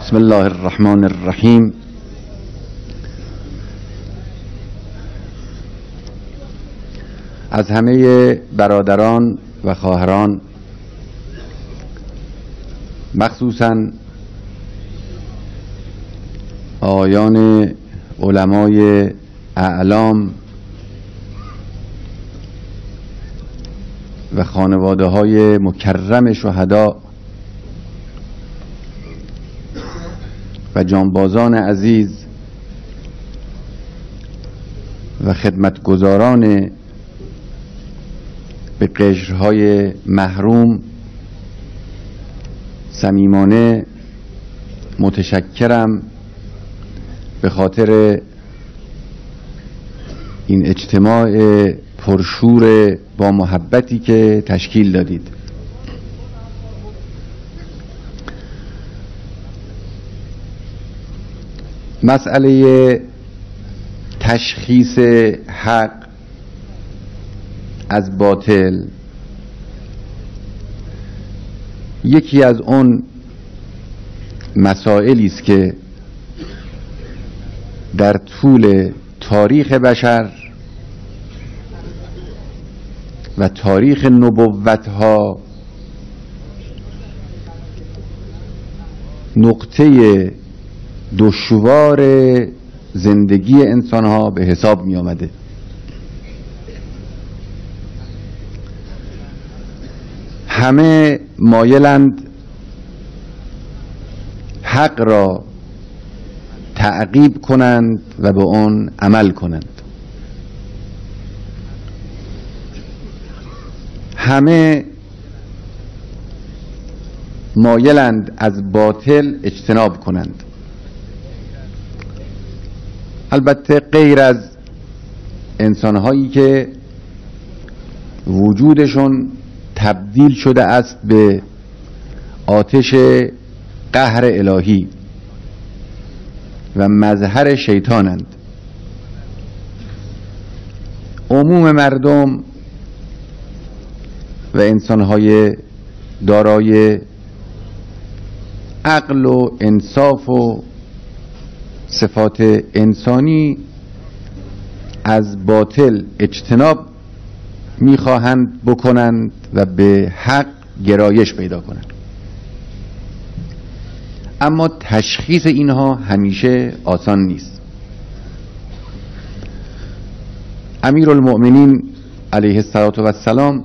بسم الله الرحمن الرحیم. از همه برادران و خواهران، مخصوصاً آقایان علمای اعلام و خانواده های مکرم شهدا و جانبازان عزیز و خدمتگزاران به قشرهای محروم، صمیمانه متشکرم به خاطر این اجتماع پرشور با محبتی که تشکیل دادید. مسئله تشخیص حق از باطل یکی از اون مسائلی است که در طول تاریخ بشر و تاریخ نبوت‌ها نقطه دشوار زندگی انسان‌ها به حساب می آمده. همه مایلند حق را تعقیب کنند و به آن عمل کنند. همه مایلند از باطل اجتناب کنند. البته غیر از انسان‌هایی که وجودشون تبدیل شده است به آتش قهر الهی و مظهر شیطانند. عموم مردم و انسان‌های دارای عقل و انصاف و صفات انسانی از باطل اجتناب می‌خواهند بکنند و به حق گرایش پیدا کنند. اما تشخیص اینها همیشه آسان نیست. امیرالمؤمنین علیه السلام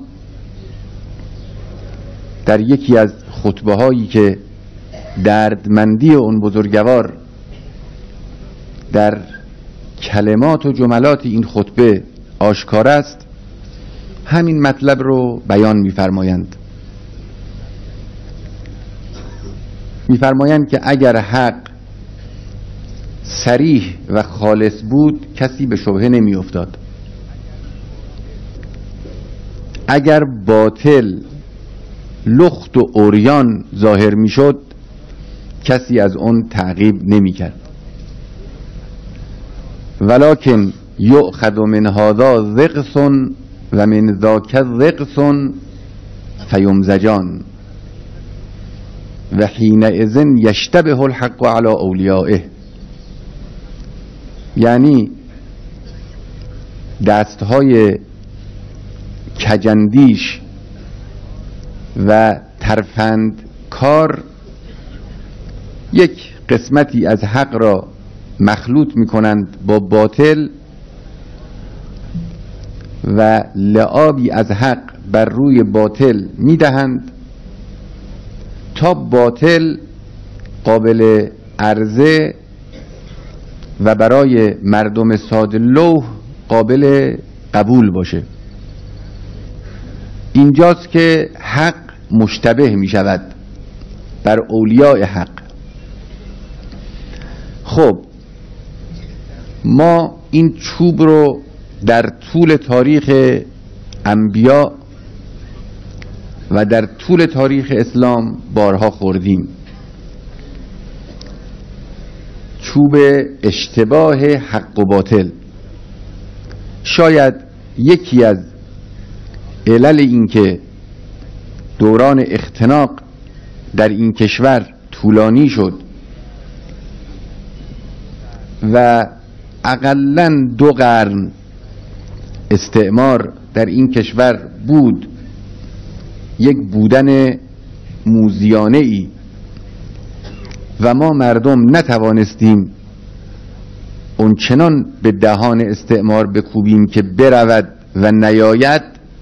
در یکی از خطبه هایی که دردمندی اون بزرگوار در کلمات و جملات این خطبه آشکار است، همین مطلب رو بیان می‌فرمایند. می‌فرمایند که اگر حق صریح و خالص بود کسی به شبهه نمی‌افتاد. اگر باطل لخت و عریان ظاهر می‌شد کسی از اون تعقیب نمی‌کرد. ولکن یؤخذ من هذا ذقص و من ذاک ذقص فیمزجان و حینئذ یشتبه الحق علی اولیائه. یعنی دستهای کجندیش و ترفند کار یک قسمتی از حق را مخلوط می کنند با باطل و لعابی از حق بر روی باطل می دهند تا باطل قابل عرضه و برای مردم ساده لوح قابل قبول باشه. اینجاست که حق مشتبه می شود بر اولیاء حق. خب ما این چوب رو در طول تاریخ انبیا و در طول تاریخ اسلام بارها خوردیم. چوب اشتباه حق و باطل. شاید یکی از علل این که دوران اختناق در این کشور طولانی شد و اقلاً 2 قرن استعمار در این کشور بود، یک بودن موذیانه ای، و ما مردم نتوانستیم اون چنان به دهان استعمار بکوبیم که برود و نیاید،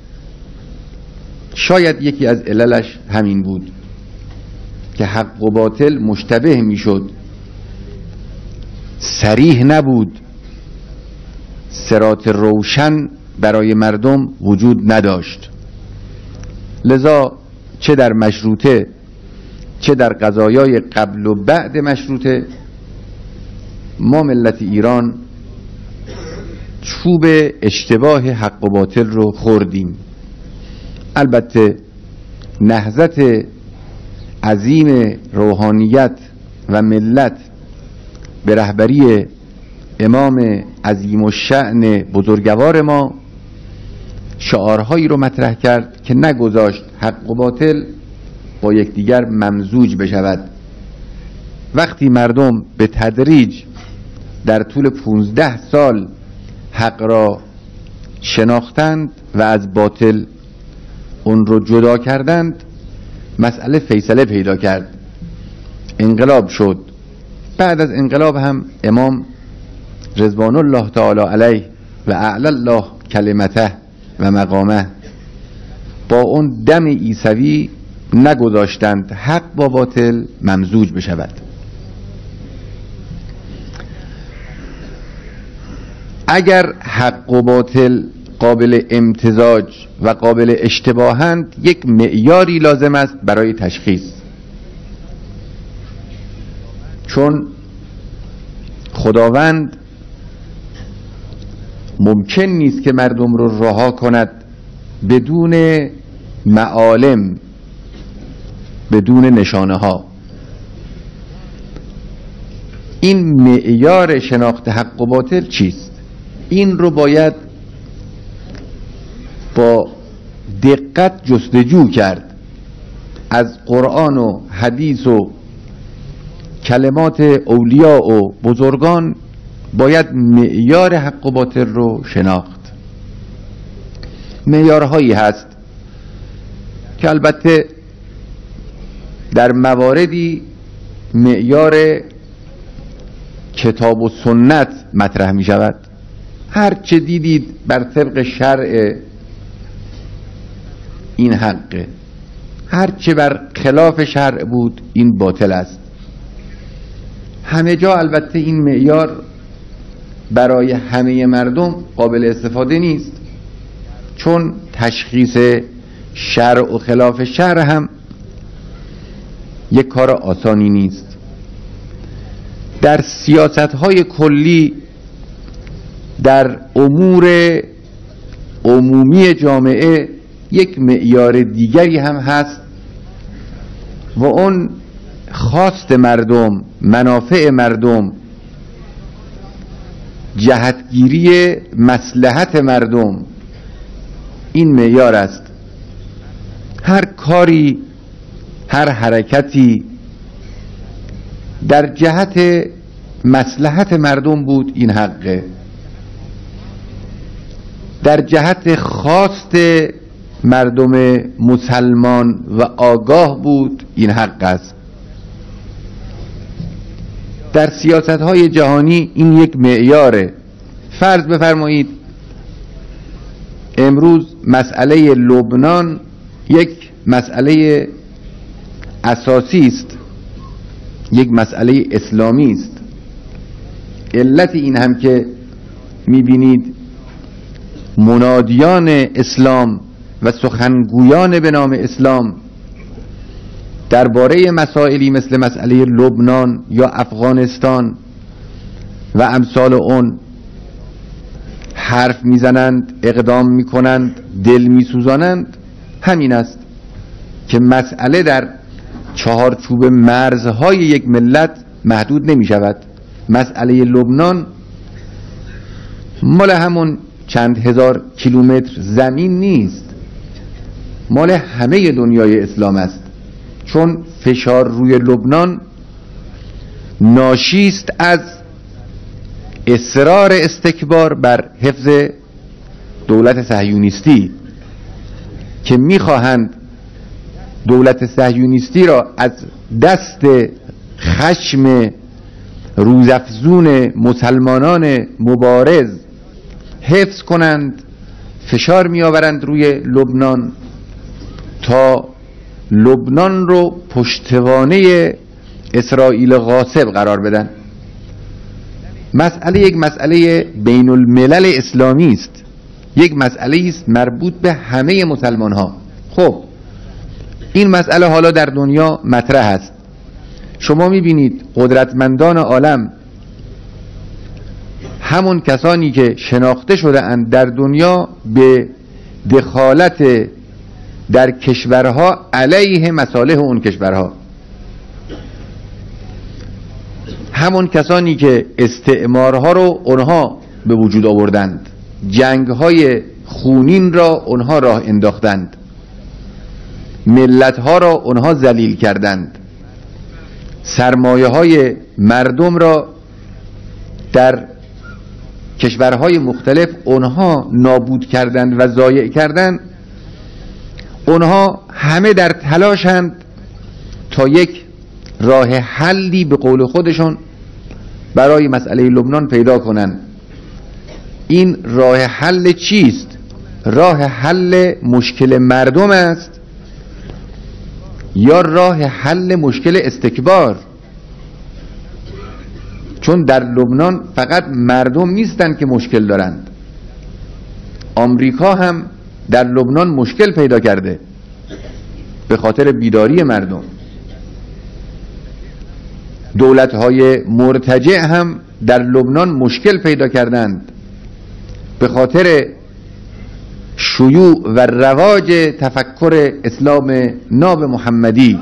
شاید یکی از عللش همین بود که حق و باطل مشتبه میشد، صریح نبود، صراط روشن برای مردم وجود نداشت. لذا چه در مشروطه چه در قضایای قبل و بعد مشروطه ما ملت ایران چوب اشتباه حق و باطل رو خوردیم. البته نهضت عظیم روحانیت و ملت به رهبری امام عظیم الشأن بزرگوار ما شعارهایی رو مطرح کرد که نگذاشت حق و باطل با یکدیگر ممزوج بشود. وقتی مردم به تدریج در طول 15 سال حق را شناختند و از باطل اون رو جدا کردند، مسئله فیصله پیدا کرد، انقلاب شد. بعد از انقلاب هم امام رضوان الله تعالی علیه و اعلی الله کلمته و مقامه با اون دم عیسوی نگذاشتند حق با باطل ممزوج بشود. اگر حق و باطل قابل امتزاج و قابل اشتباهند، یک معیاری لازم است برای تشخیص، چون خداوند ممکن نیست که مردم رو رها کند بدون معالم، بدون نشانه ها. این معیار شناخت حق و باطل چیست؟ این رو باید با دقت جستجو کرد، از قرآن و حدیث و کلمات اولیاء و بزرگان باید معیار حق و باطل رو شناخت. معیارهایی هست که البته در مواردی معیار کتاب و سنت مطرح می شود. هر چه دیدید بر طبق شرع این حقه، هر چه بر خلاف شرع بود این باطل است. همه جا البته این معیار برای همه مردم قابل استفاده نیست، چون تشخیص شرع و خلاف شرع هم یک کار آسانی نیست. در سیاست‌های کلی، در امور عمومی جامعه یک معیار دیگری هم هست و اون خواست مردم، منافع مردم، جهتگیری مصلحت مردم. این معیار است. هر کاری، هر حرکتی در جهت مصلحت مردم بود این حقه، در جهت خواست مردم مسلمان و آگاه بود این حق است. در سیاست‌های جهانی این یک معیاره. فرض بفرمایید امروز مسئله لبنان یک مسئله اساسی است، یک مسئله اسلامی است. علت این هم که می‌بینید منادیان اسلام و سخنگویان به نام اسلام درباره مسائلی مثل مسئله لبنان یا افغانستان و امثال اون حرف میزنند، اقدام میکنند، دل میسوزانند، همین است که مسئله در چهارچوب مرزهای یک ملت محدود نمی شود. مسئله لبنان مال همون چند هزار کیلومتر زمین نیست، مال همه دنیای اسلام است، چون فشار روی لبنان ناشی است از اصرار استکبار بر حفظ دولت صهیونیستی که میخواهند دولت صهیونیستی را از دست خشم روزافزون مسلمانان مبارز حفظ کنند، فشار میآورند روی لبنان تا لبنان رو پشتوانه اسرائیل غاصب قرار بدن. مسئله یک مسئله بین الملل اسلامی است، یک مسئله است مربوط به همه مسلمان ها. خب این مسئله حالا در دنیا مطرح است. شما میبینید قدرتمندان عالم، همون کسانی که شناخته شده اند در دنیا به دخالت در کشورها علیه مصالح اون کشورها، همون کسانی که استعمارها رو اونها به وجود آوردند، جنگهای خونین را اونها راه انداختند، ملتها را اونها ذلیل کردند، سرمایه های مردم را در کشورهای مختلف اونها نابود کردند و ضایع کردند. اونها همه در تلاشند تا یک راه حلی به قول خودشون برای مسئله لبنان پیدا کنند. این راه حل چیست؟ راه حل مشکل مردم است یا راه حل مشکل استکبار؟ چون در لبنان فقط مردم نیستند که مشکل دارند، آمریکا هم در لبنان مشکل پیدا کرده به خاطر بیداری مردم. دولت‌های مرتجع هم در لبنان مشکل پیدا کردند به خاطر شیوع و رواج تفکر اسلام ناب محمدی.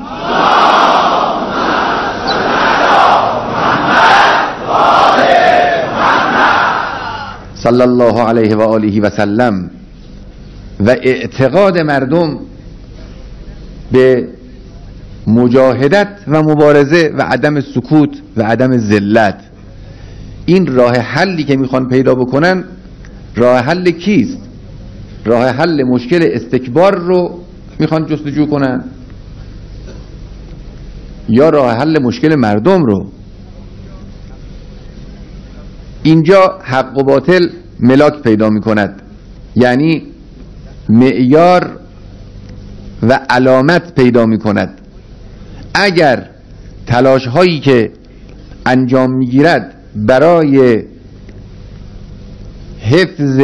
صلی الله علیه و آله و سلم و اعتقاد مردم به مجاهدت و مبارزه و عدم سکوت و عدم ذلت. این راه حلی که میخوان پیدا بکنن راه حل کیست؟ راه حل مشکل استکبار رو میخوان جستجو کنن یا راه حل مشکل مردم رو؟ اینجا حق و باطل ملاک پیدا میکند، یعنی معیار و علامت پیدا میکند. اگر تلاش هایی که انجام میگیرد برای حفظ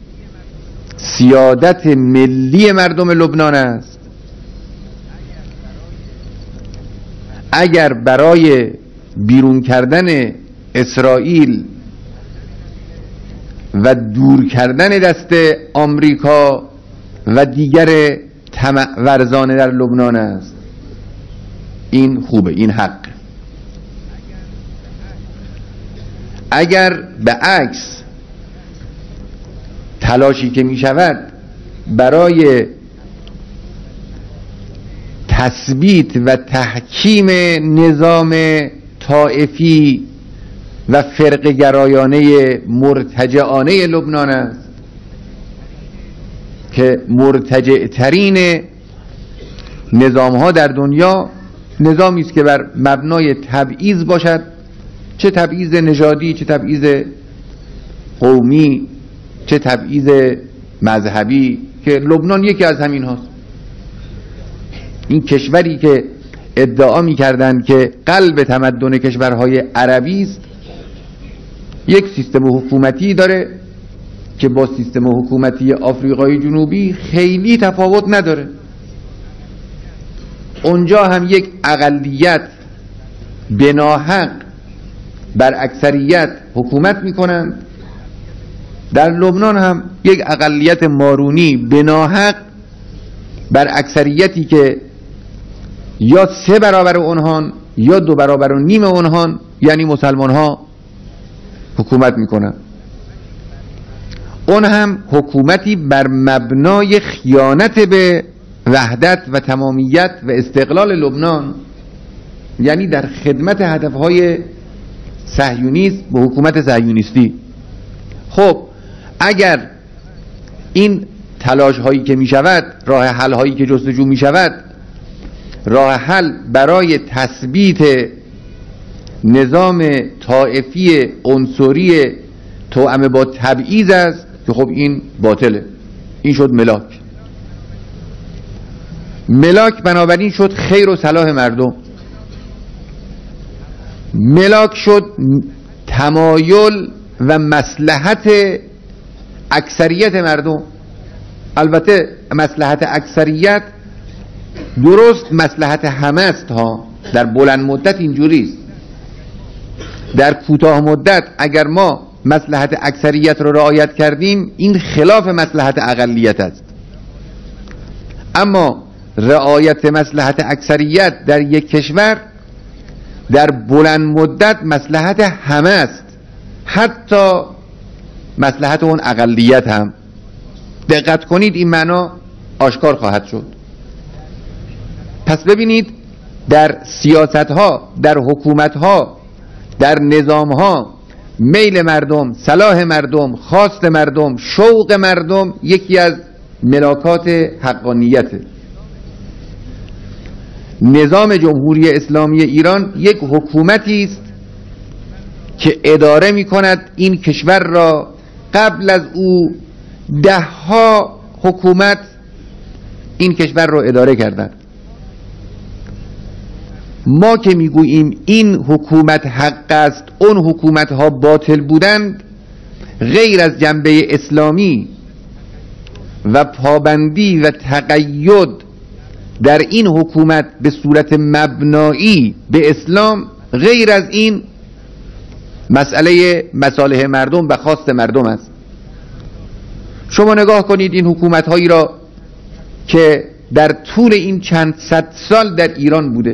سیادت ملی مردم لبنان است، اگر برای بیرون کردن اسرائیل و دور کردن دست آمریکا و دیگر طمع ورزانه در لبنان است، این خوبه، این حق. اگر به عکس تلاشی که می شود برای تثبیت و تحکیم نظام طائفی و فرقه گرایانه مرتجعانه لبنان است که مرتجع ترین نظام ها در دنیا نظامی است که بر مبنای تبعیض باشد، چه تبعیض نژادی، چه تبعیض قومی، چه تبعیض مذهبی، که لبنان یکی از همین هاست. این کشوری که ادعا می کردند که قلب تمدن کشورهای عربی است، یک سیستم حکومتی داره که با سیستم حکومتی آفریقای جنوبی خیلی تفاوت نداره. اونجا هم یک اقلیت بناحق بر اکثریت حکومت میکنند، در لبنان هم یک اقلیت مارونی بناحق بر اکثریتی که یا 3 برابر اونهان یا 2 برابر و نیم اونهان، یعنی مسلمان ها، حکومت میکنن. اون هم حکومتی بر مبنای خیانت به وحدت و تمامیت و استقلال لبنان، یعنی در خدمت هدفهای صهیونیسم به حکومت صهیونیستی. خب اگر این تلاش هایی که می شود، راه حل هایی که جستجو می شود، راه حل برای تثبیت نظام طائفی عنصری توأم با تبعیض است که خب این باطله. این شد ملاک بنابراین شد خیر و صلاح مردم، ملاک شد تمایل و مصلحت اکثریت مردم. البته مصلحت اکثریت درست مصلحت همه است ها، در بلند مدت اینجوریست. در کوتاه مدت اگر ما مصلحت اکثریت رو رعایت کردیم این خلاف مصلحت اقلیت است، اما رعایت مصلحت اکثریت در یک کشور در بلند مدت مصلحت همه است، حتی مصلحت اون اقلیت هم. دقت کنید این معنا آشکار خواهد شد. پس ببینید در سیاست ها، در حکومت ها، در نظام ها، میل مردم، صلاح مردم، خواست مردم، شوق مردم یکی از ملاکات حقانیته. نظام جمهوری اسلامی ایران یک حکومتی است که اداره می کند این کشور را. قبل از او 10 حکومت این کشور را اداره کردند. ما که میگوییم این حکومت حق است، اون حکومت ها باطل بودند، غیر از جنبه اسلامی و پابندی و تقید در این حکومت به صورت مبنایی به اسلام، غیر از این مسئله مصالح مردم و خواست مردم است. شما نگاه کنید این حکومت هایی را که در طول این چند صد سال در ایران بوده،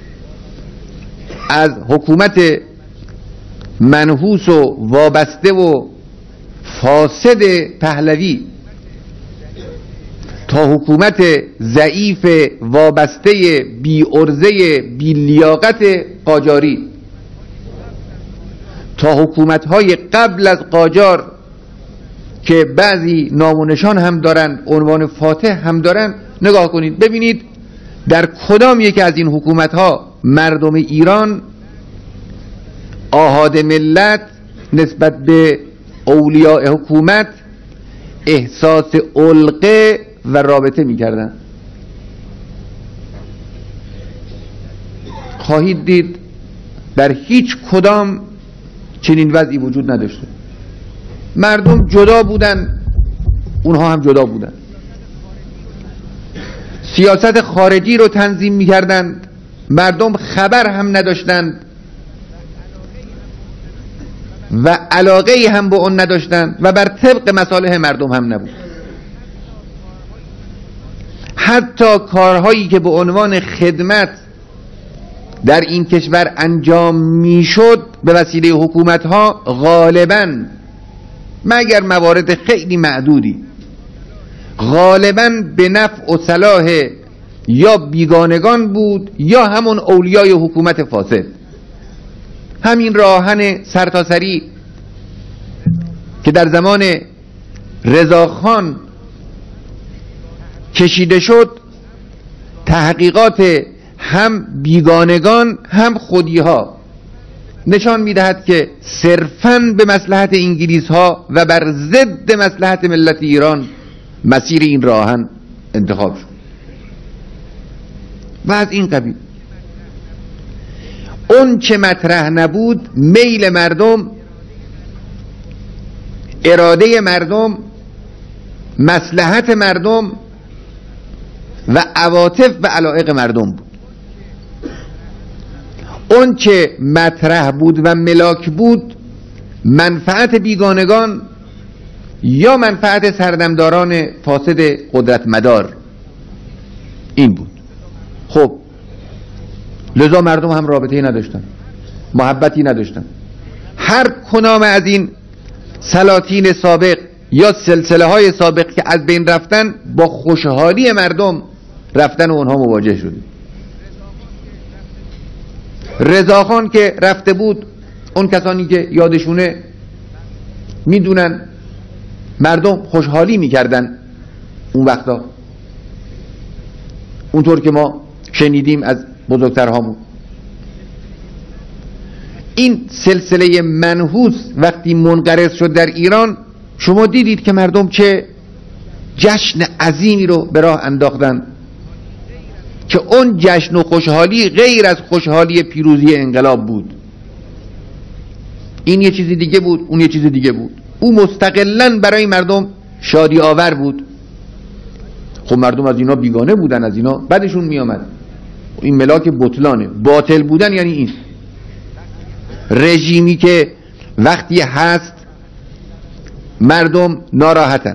از حکومت منحوس و وابسته و فاسد پهلوی تا حکومت ضعیف وابسته بی ارزه بی لیاقت قاجاری، تا حکومت های قبل از قاجار که بعضی نام و نشان هم دارند، عنوان فاتح هم دارند. نگاه کنید ببینید در کدام یکی از این حکومت ها مردم ایران آحاد ملت نسبت به اولیاء حکومت احساس علقه و رابطه می کردن. خواهید دید در هیچ کدام چنین وضعی وجود نداشته. مردم جدا بودن، اونها هم جدا بودن. سیاست خارجی رو تنظیم می کردند، مردم خبر هم نداشتند و علاقه هم به اون نداشتند و بر طبق مصالح مردم هم نبود. حتی کارهایی که به عنوان خدمت در این کشور انجام میشد به وسیله حکومت‌ها، غالباً مگر موارد خیلی معدودی غالباً به نفع و صلاح یا بیگانگان بود یا همون اولیای حکومت فاسد. همین راهن سرتاسری که در زمان رضاخان کشیده شد، تحقیقات هم بیگانگان هم خودیها نشان میدهد که صرفاً به مصلحت انگلیس ها و بر ضد مصلحت ملت ایران مسیر این راهن انتخاب شد. و از این قبیل اون چه مطرح نبود، میل مردم، اراده مردم، مصلحت مردم و عواطف و علایق مردم بود. اون چه مطرح بود و ملاک بود، منفعت بیگانگان یا منفعت سردمداران فاسد قدرت مدار این بود. خب لذا مردم هم رابطه‌ای نداشتن، محبتی نداشتن. هر کدام از این سلاطین سابق یا سلسله های سابق که از بین رفتن، با خوشحالی مردم رفتن اونها مواجه شدیم. رضاخان که رفته بود اون کسانی که یادشونه میدونن مردم خوشحالی میکردن اون وقتا، اونطور که ما شنیدیم از بزرگترهامون. این سلسله منحوس وقتی منقرض شد در ایران، شما دیدید که مردم چه جشن عظیمی رو به راه انداختن که اون جشن و خوشحالی غیر از خوشحالی پیروزی انقلاب بود. این یه چیز دیگه بود، اون یه چیز دیگه بود. او مستقلاً برای مردم شادی آور بود. خب مردم از اینا بیگانه بودن، از اینا بعدشون می آمد. این ملاک بطلانه. باطل بودن یعنی این رژیمی که وقتی هست مردم ناراحتن،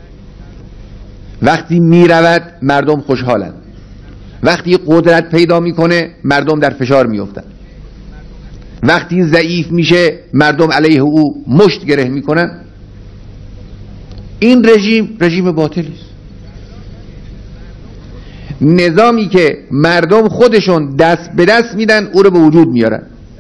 وقتی می رود مردم خوشحالن، وقتی قدرت پیدا میکنه مردم در فشار میافتن، وقتی ضعیف میشه مردم علیه او مشت گره میکنن. این رژیم باطلی است. نظامی که مردم خودشون دست به دست میدن او رو به وجود میارن،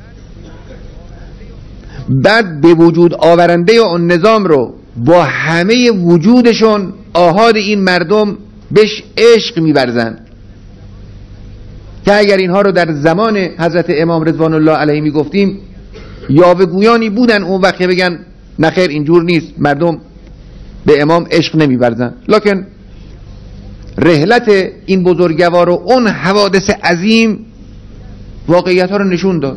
بعد به وجود آورنده اون نظام رو با همه وجودشون آحاد این مردم بهش عشق می‌ورزن که اگر اینها رو در زمان حضرت امام رضوان الله علیه میگفتیم یاوه‌گویانی بودن اون وقت بگن نخیر اینجور نیست، مردم به امام عشق نمی‌ورزن. لکن رحلت این بزرگوار و اون حوادث عظیم واقعیت ها رو نشون داد.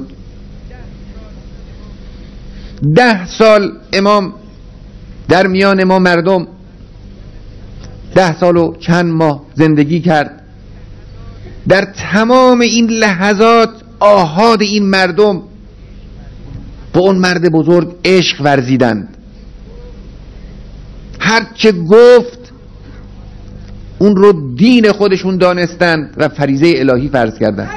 10 سال امام در میان ما مردم 10 سال و چند ماه زندگی کرد. در تمام این لحظات آحاد این مردم به اون مرد بزرگ عشق ورزیدند. هرچه گفت اون رو دین خودشون دانستند و فریضه الهی فرض کردند.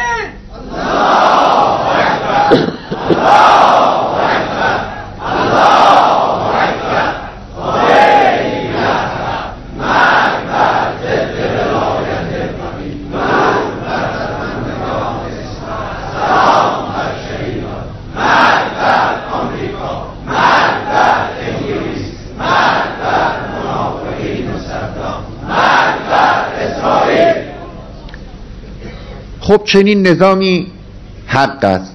خب چنین نظامی حق است.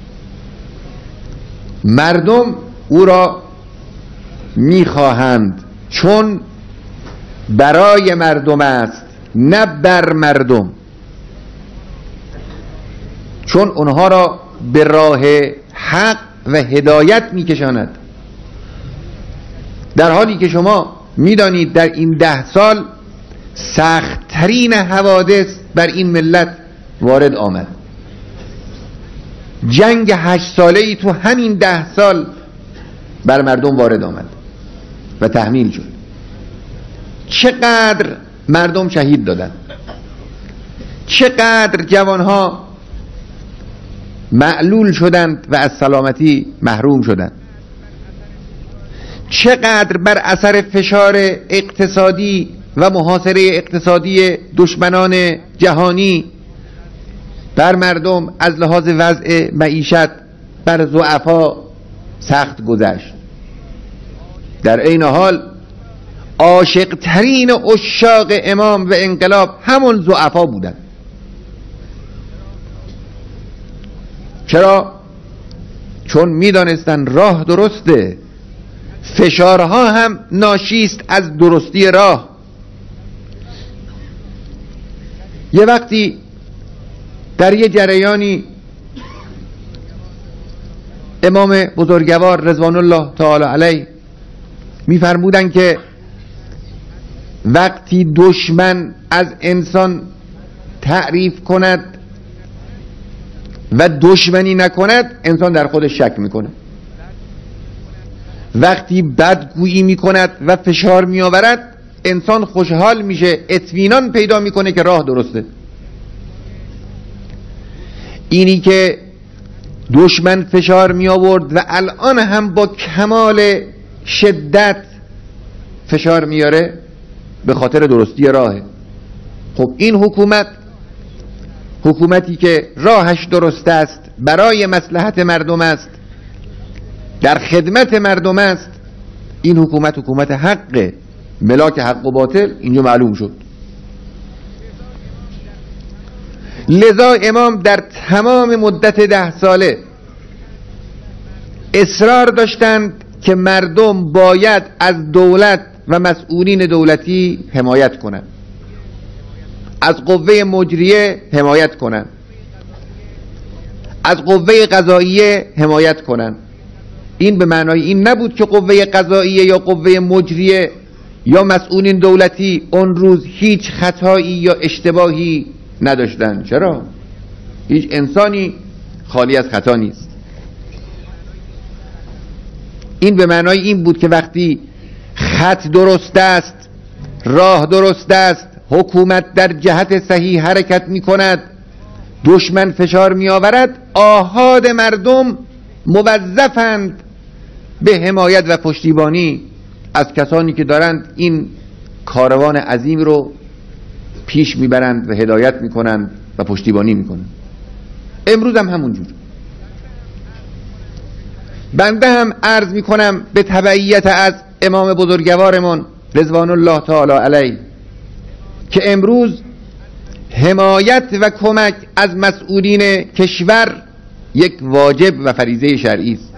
مردم او را میخواهند چون برای مردم است، نه بر مردم، چون اونها را به راه حق و هدایت میکشاند. در حالی که شما میدانید در این 10 سال سخت‌ترین حوادث بر این ملت وارد آمد. جنگ 8 ساله‌ای تو همین 10 سال بر مردم وارد آمد و تحمیل شد. چقدر مردم شهید دادند، چقدر جوانها معلول شدند و از سلامتی محروم شدند، چقدر بر اثر فشار اقتصادی و محاصره اقتصادی دشمنان جهانی بر مردم از لحاظ وضع معیشت بر ضعفا سخت گذشت. در این حال عاشق ترین عشاق امام و انقلاب همون ضعفا بودند. چرا؟ چون میدانستن راه درسته، فشارها هم ناشیست از درستی راه. یه وقتی در یه جریانی امام بزرگوار رضوان الله تعالی علیه میفرمودن که وقتی دشمن از انسان تعریف کند و دشمنی نکند انسان در خودش شک میکنه، وقتی بدگویی میکند و فشار میآورد انسان خوشحال میشه، اطمینان پیدا میکنه که راه درسته. اینی که دشمن فشار می آورد و الان هم با کمال شدت فشار میاره به خاطر درستی راهه. خب این حکومتی که راهش درست است، برای مصلحت مردم است، در خدمت مردم است، این حکومت حکومت حقه، ملاک حق و باطل اینجا معلوم شد. لذا امام در تمام مدت 10 ساله اصرار داشتند که مردم باید از دولت و مسئولین دولتی حمایت کنند، از قوه مجریه حمایت کنند، از قوه قضاییه حمایت کنند. این به معنای این نبود که قوه قضاییه یا قوه مجریه یا مسئولین دولتی اون روز هیچ خطایی یا اشتباهی نداشتن. چرا؟ هیچ انسانی خالی از خطا نیست. این به معنای این بود که وقتی خط درست است، راه درست است، حکومت در جهت صحیح حرکت می کند، دشمن فشار می آورد، آحاد مردم موظفند به حمایت و پشتیبانی از کسانی که دارند این کاروان عظیم رو پیش میبرند و هدایت میکنند و پشتیبانی میکنند. امروز هم همونجور. بنده هم عرض میکنم به تبعیت از امام بزرگوارمان رضوان الله تعالی علیه که امروز حمایت و کمک از مسئولین کشور یک واجب و فریضه شرعی است.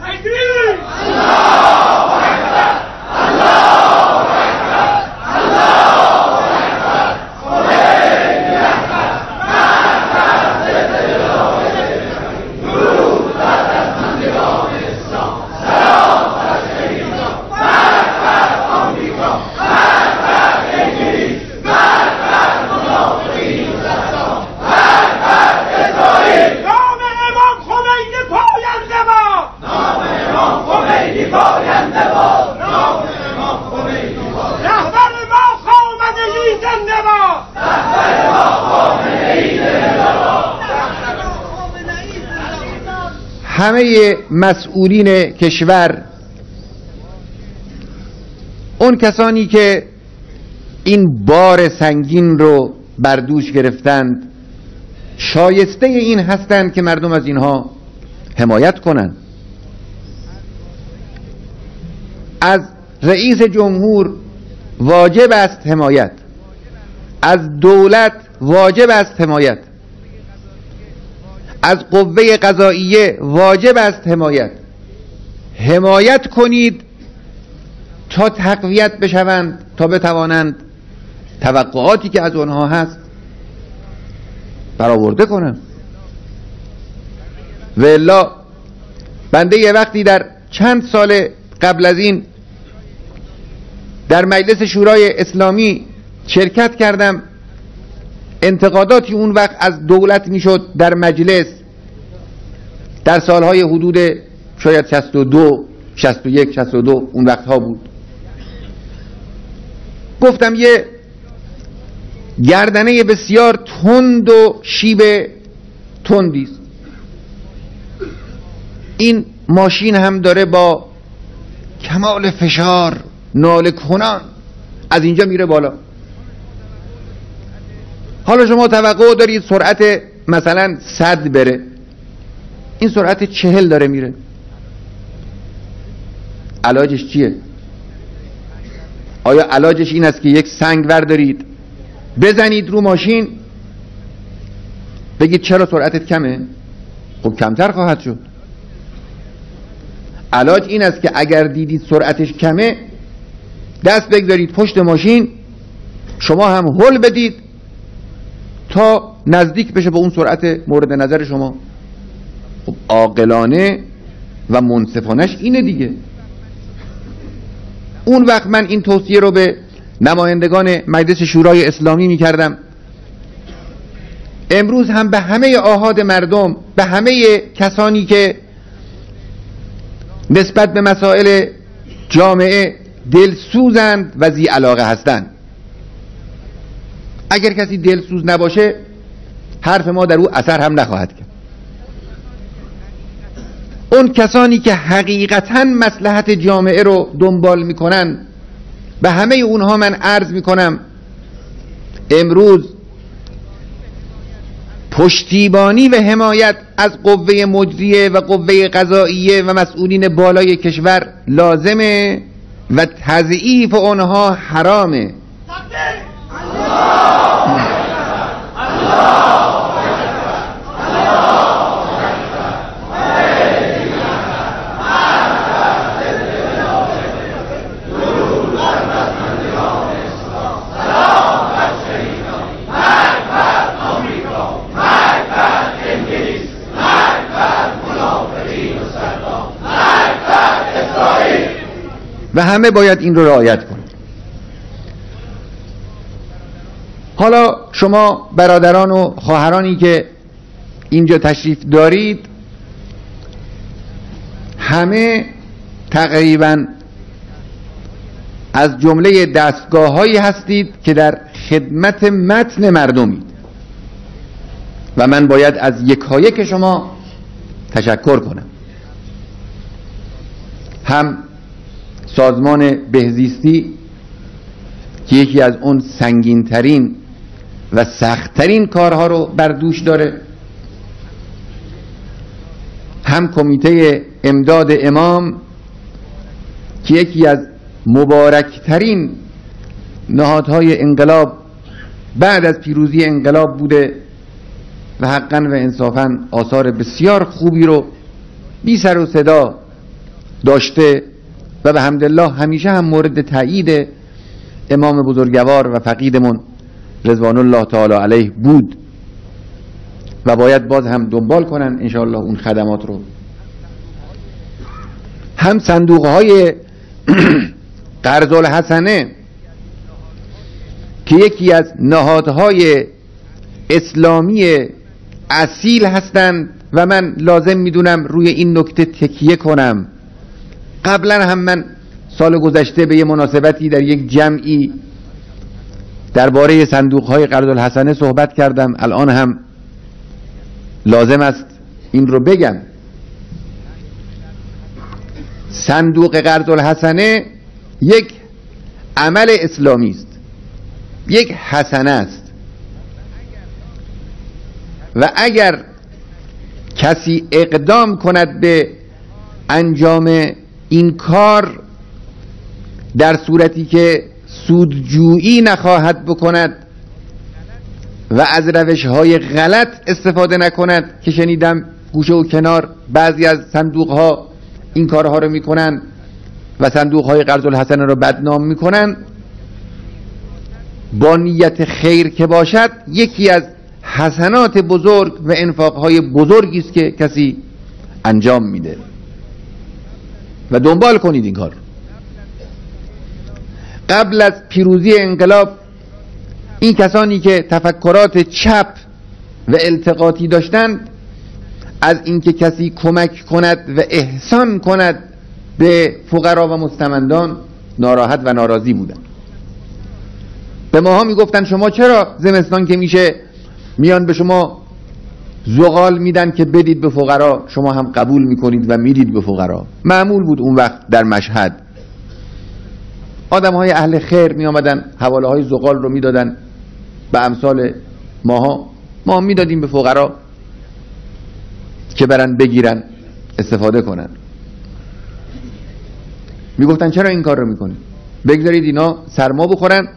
همه مسئولین کشور، اون کسانی که این بار سنگین رو بر دوش گرفتند، شایسته این هستند که مردم از اینها حمایت کنند. از رئیس جمهور واجب است حمایت، از دولت واجب است حمایت، از قوه قضاییه واجب است حمایت. حمایت کنید تا تقویت بشوند، تا بتوانند توقعاتی که از آنها هست برآورده کنند. و الا بنده یه وقتی در چند سال قبل از این در مجلس شورای اسلامی شرکت کردم. انتقاداتی اون وقت از دولت میشد در مجلس، در سالهای حدود شاید 62 61 62 اون وقت ها بود. گفتم یه گردنه بسیار تند و شیب تندیست. این ماشین هم داره با کمال فشار ناله کنان از اینجا میره بالا. حالا شما توقع دارید سرعت مثلا 100 بره، این سرعت 40 داره میره. علاجش چیه؟ آیا علاجش این است که یک سنگ وردارید بزنید رو ماشین بگید چرا سرعتت کمه؟ خب کمتر خواهد شد. علاج این است که اگر دیدید سرعتش کمه دست بگذارید پشت ماشین، شما هم هل بدید تا نزدیک بشه به اون سرعت مورد نظر شما. خب عاقلانه و منصفانش اینه دیگه. اون وقت من این توصیه رو به نمایندگان مجلس شورای اسلامی می کردم. امروز هم به همه آحاد مردم، به همه کسانی که نسبت به مسائل جامعه دلسوزند و ذی علاقه هستند، اگر کسی دلسوز نباشه حرف ما در او اثر هم نخواهد کرد. اون کسانی که حقیقتاً مصلحت جامعه رو دنبال میکنن، به همه اونها من عرض میکنم امروز پشتیبانی و حمایت از قوه مجریه و قوه قضاییه و مسئولین بالای کشور لازمه و تضعیف اونها حرامه. و همه باید این رو رعایت کنید. حالا شما برادران و خواهرانی که اینجا تشریف دارید همه تقریبا از جمله دستگاه‌هایی هستید که در خدمت متن مردمید و من باید از یکایک شما تشکر کنم. هم سازمان بهزیستی که یکی از اون سنگین‌ترین و سخت‌ترین کارها رو بر دوش داره، هم کمیته امداد امام که یکی از مبارکترین نهادهای انقلاب بعد از پیروزی انقلاب بوده و حقاً و انصافاً آثار بسیار خوبی رو بی سر و صدا داشته و به حمدالله همیشه هم مورد تایید امام بزرگوار و فقیدمون رضوان الله تعالی علیه بود و باید باز هم دنبال کنن انشاءالله اون خدمات رو. هم صندوقهای قرض الحسنه که یکی از نهادهای اسلامی اصیل هستند و من لازم میدونم روی این نکته تکیه کنم. قبلا هم من سال گذشته به یه مناسبتی در یک جمعی درباره صندوقهای قرض الحسنه صحبت کردم، الان هم لازم است این رو بگم. صندوق قرض الحسنه یک عمل اسلامی است، یک حسنه است و اگر کسی اقدام کند به انجام این کار در صورتی که سودجویی نخواهد بکند و از روش‌های غلط استفاده نکند که شنیدم گوشه و کنار بعضی از صندوق‌ها این کارها رو میکنن و صندوق‌های قرض الحسنه رو بدنام میکنن، با نیت خیر که باشد یکی از حسنات بزرگ و انفاق‌های بزرگی است که کسی انجام میده و دنبال کنید این کار. قبل از پیروزی انقلاب این کسانی که تفکرات چپ و التقاطی داشتند از اینکه کسی کمک کند و احسان کند به فقرا و مستمندان ناراحت و ناراضی بودند. به ماها میگفتن شما چرا زمستان که میشه میان به شما زغال میدن که بدید به فقرا، شما هم قبول میکنید و میدید به فقرا. معمول بود اون وقت در مشهد آدم های اهل خیر می آمدن حواله های زغال رو میدادن به امثال ماها، ما میدادیم به فقرا که برن بگیرن استفاده کنن. میگفتن چرا این کار رو میکنید؟ بگذارید اینا سرما بخورن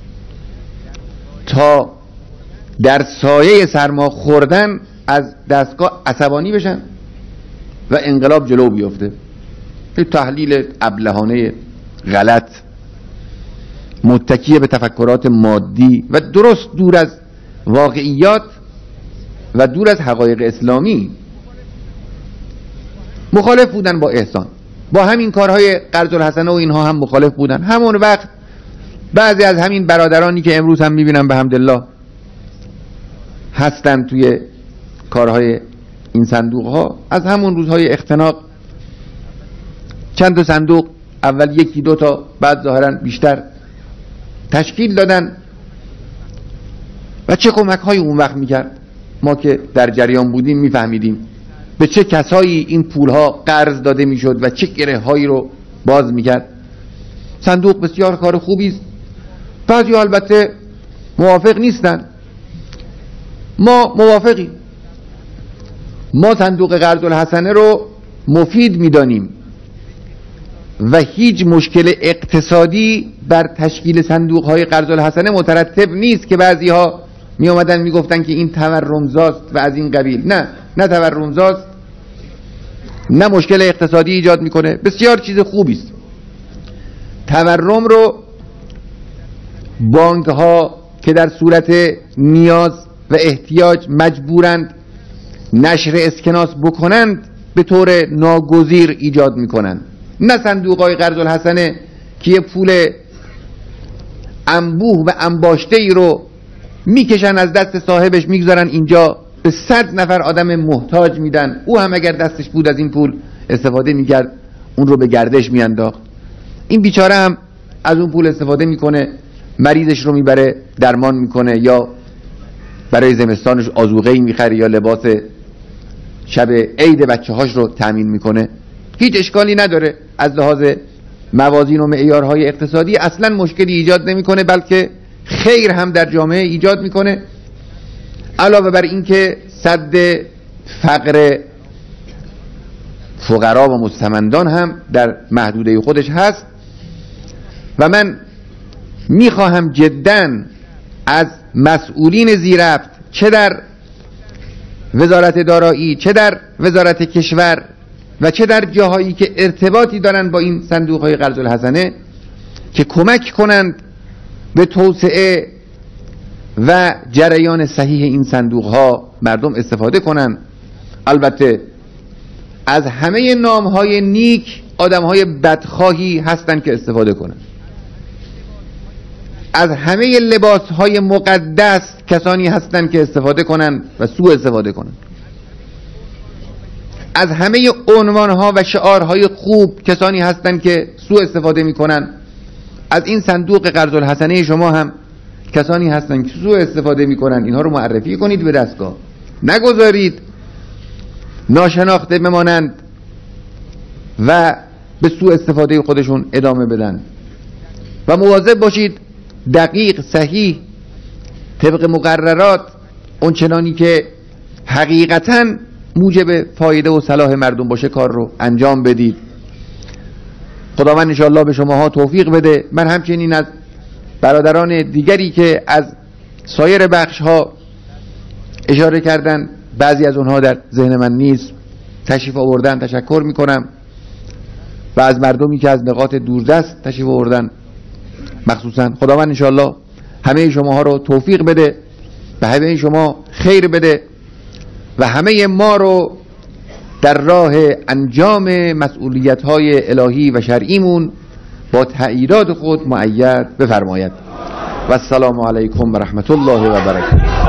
تا در سایه سرما خوردن از دستگاه عصبانی بشن و انقلاب جلو بیفته. این تحلیل ابلهانه غلط متکی به تفکرات مادی و درست دور از واقعیات و دور از حقایق اسلامی. مخالف بودن با احسان، با همین کارهای قرض الحسنه و اینها هم مخالف بودن. همون وقت بعضی از همین برادرانی که امروز هم میبینم به حمدالله هستن توی کارهای این صندوق ها، از همون روزهای اختناق چند تا صندوق، اول یکی دو تا، بعد ظاهرا بیشتر تشکیل دادن و چه کمک های اون وقت میکرد. ما که در جریان بودیم میفهمیدیم به چه کسایی این پول ها قرض داده میشد و چه گره هایی رو باز میکرد. صندوق بسیار کار خوبی است. بعضی البته موافق نیستن. ما موافقیم، ما صندوق قرض الحسنه رو مفید میدانیم و هیچ مشکل اقتصادی بر تشکیل صندوق های قرض الحسنه مترتب نیست که بعضی ها می اومدن می گفتن که این تورمزاست و از این قبیل. نه تورمزاست، نه مشکل اقتصادی ایجاد میکنه، بسیار چیز خوبی است. تورم رو بانک ها که در صورت نیاز و احتیاج مجبورند نشر اسکناس بکنند به طور ناگزیر ایجاد میکنند، نه صندوق های قرض الحسنه که یه پول انبوه و انباشته ای رو میکشن از دست صاحبش میگذارن اینجا، به 100 نفر آدم محتاج میدن، او هم اگر دستش بود از این پول استفاده میکرد اون رو به گردش میانداخت. این بیچاره هم از اون پول استفاده میکنه، مریضش رو میبره درمان میکنه، یا برای زمستانش آذوقه‌ای میخره، یا لباس شب عید بچه هاش رو تامین میکنه. هیچ اشکالی نداره، از لحاظ موازین و معیارهای اقتصادی اصلا مشکلی ایجاد نمیکنه، بلکه خیر هم در جامعه ایجاد میکنه. علاوه بر این که سد فقر فقرا و مستمندان هم در محدوده خودش هست. و من میخواهم جداً از مسئولین زیرفت، چه در وزارت دارایی، چه در وزارت کشور و چه در جاهایی که ارتباطی دارن با این صندوق های قرض الحسنه، که کمک کنند به توسعه و جریان صحیح این صندوق ها، مردم استفاده کنند. البته از همه نام های نیک آدم های بدخواهی هستند که استفاده کنند، از همه لباس های مقدس کسانی هستند که استفاده کنند و سوء استفاده کنند، از همه عنوان ها و شعار های خوب کسانی هستند که سوء استفاده می کنند. از این صندوق قرض الحسنه شما هم کسانی هستند که سوء استفاده می کنند. اینها رو معرفی کنید به دستگاه، نگذارید ناشناخته بمانند و به سوء استفاده خودشون ادامه بدن. و مواظب باشید دقیق، صحیح، طبق مقررات، اون چنانی که حقیقتاً موجب فایده و صلاح مردم باشه کار رو انجام بدید. خداوند انشاءالله به شماها توفیق بده. من همچنین از برادران دیگری که از سایر بخش ها اشاره کردن، بعضی از اونها در ذهن من نیست، تشریف آوردن تشکر میکنم، و از مردمی که از نقاط دوردست تشریف آوردن مخصوصا. خداوند انشاءالله همه شماها رو توفیق بده و همه شما خیر بده و همه ما رو در راه انجام مسئولیت‌های الهی و شرعیمون با تأییدات خود مؤید بفرماید. و السلام علیکم و رحمت الله و برکاته.